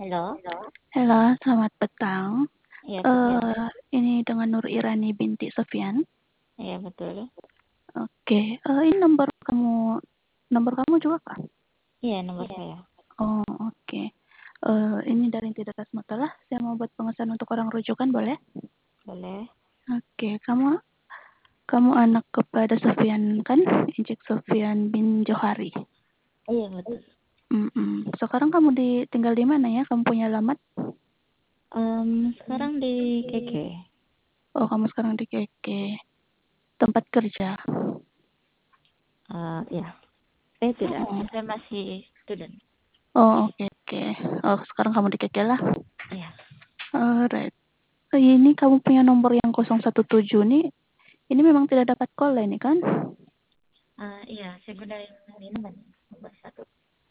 Halo, Halo, selamat petang. iya petang. Ini dengan Nur Irani binti Sofyan. Iya betul. Oke, ini nomor kamu juga kah? Iya nomor saya. Oh, oke. Ini dari Tidak Masalah. Saya mau buat pengesahan untuk orang rujukan, boleh? Boleh. Oke, kamu anak kepada Sofyan kan? Injek Sofyan bin Johari. Iya betul. Sekarang kamu tinggal di mana ya? Kamu punya alamat? Sekarang di KK. Oh, kamu sekarang di KK. Tempat kerja. Iya. Tidak. Oh, Saya masih student. oke, oke. Oh, sekarang kamu di KK lah. Iya. Alright. Ini kamu punya nomor yang 017 nih. Ini memang tidak dapat call ini kan? Iya. Saya gunain ini nomor satu.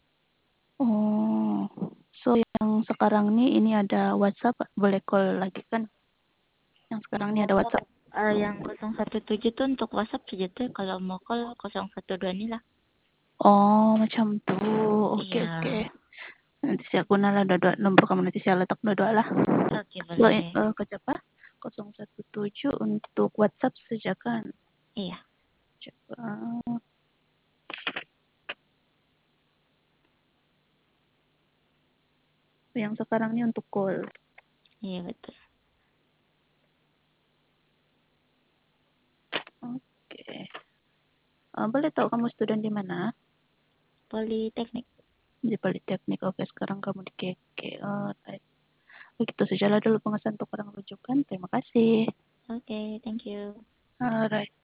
Oh, so yang sekarang nih ini ada WhatsApp, boleh call lagi kan? Yang sekarang ini ada WhatsApp. Yang 017 tuh untuk WhatsApp saja tuh. Kalau mau call 012 ini lah. Oh, macam tuh. Oke, Iya. oke. Nanti saya guna lah dua nomor kamu, nanti saya letak dua lah. Oke So, boleh. ke siapa? 017 untuk WhatsApp saja kan? Iya. Coba. Yang sekarang ini untuk call. Iya betul. Oke. Boleh tahu kamu student di mana? Politeknik. Di Politeknik. Oke, sekarang kamu di KK. Alright. Begitu sajalah dulu pengesahan untuk orang rujukan. Terima kasih. Oke, thank you. Alright.